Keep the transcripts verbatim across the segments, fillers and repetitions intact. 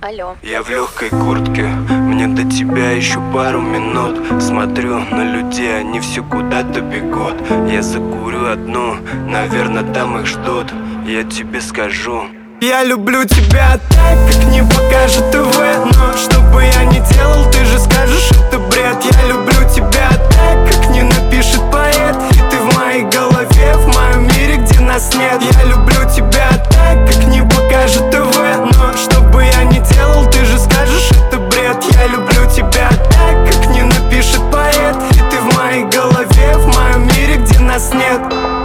Алло. Я в легкой куртке, мне до тебя еще пару минут. Смотрю на людей, они все куда-то бегут. Я закурю одну, наверное, там их ждут. Я тебе скажу: я люблю тебя так, как не покажет ТВ. Но что бы я ни делал, ты же скажешь, это бред. Я люблю тебя так, как не напишет поэт. И ты в моей голове, в моем мире, где нас нет. Я люблю тебя так, как не покажет ТВ. Но что бы я ни делал, ты же скажешь, это бред. Я люблю тебя так, как не напишет поэт. И ты в моей голове, в моем мире, где нас нет.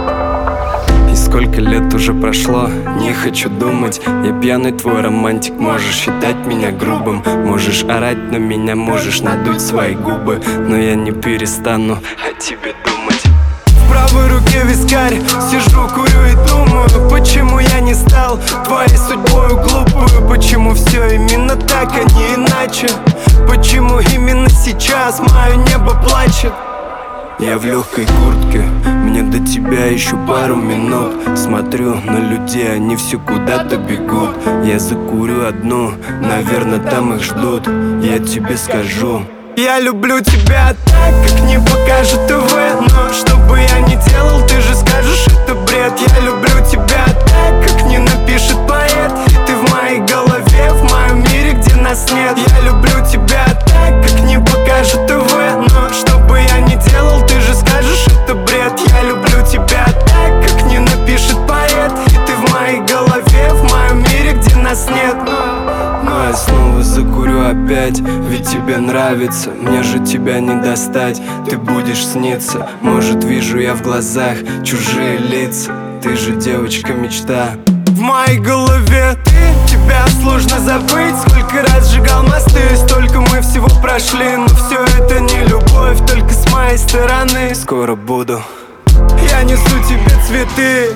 Сколько лет уже прошло, не хочу думать. Я пьяный твой романтик, можешь считать меня грубым. Можешь орать на меня, можешь надуть свои губы, но я не перестану о тебе думать. В правой руке вискарь, сижу, курю и думаю, почему я не стал твоей судьбою глупую. Почему все именно так, а не иначе. Почему именно сейчас мое небо плачет. Я в легкой куртке, мне до тебя еще пару минут. Смотрю на людей, они все куда-то бегут. Я закурю одну, наверное, там их ждут. Я тебе скажу: я люблю тебя так, как не покажет ТВ. Но что бы я ни делал, ты же скажешь, это бред. Я люблю тебя так, как не напишет поэт. И ты в моей голове, в моем мире, где нас нет. Я люблю тебя так, как не покажет ТВ. Но что бы я ни делал, ты же скажешь, это бред. Я люблю тебя так, как не напишет поэт. И ты в моей голове, в моем мире, где нас нет. Но я снова закурю опять, ведь тебе нравится. Мне же тебя не достать, ты будешь сниться. Может, вижу я в глазах чужие лица. Ты же девочка-мечта. В моей голове ты, тебя сложно забыть. Сколько раз сжигал мосты, столько мы всего прошли. Но все это не любовь, только с моей стороны. Скоро буду, я несу тебе цветы.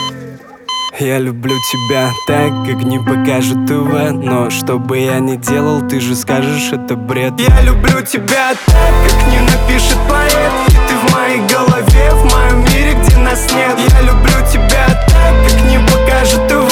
Я люблю тебя так, как не покажет ТВ. Но что бы я ни делал, ты же скажешь, это бред. Я люблю тебя так, как не напишет поэт. И ты в моей голове, в моем мире, где нас нет. Я люблю тебя так, как не покажет ТВ.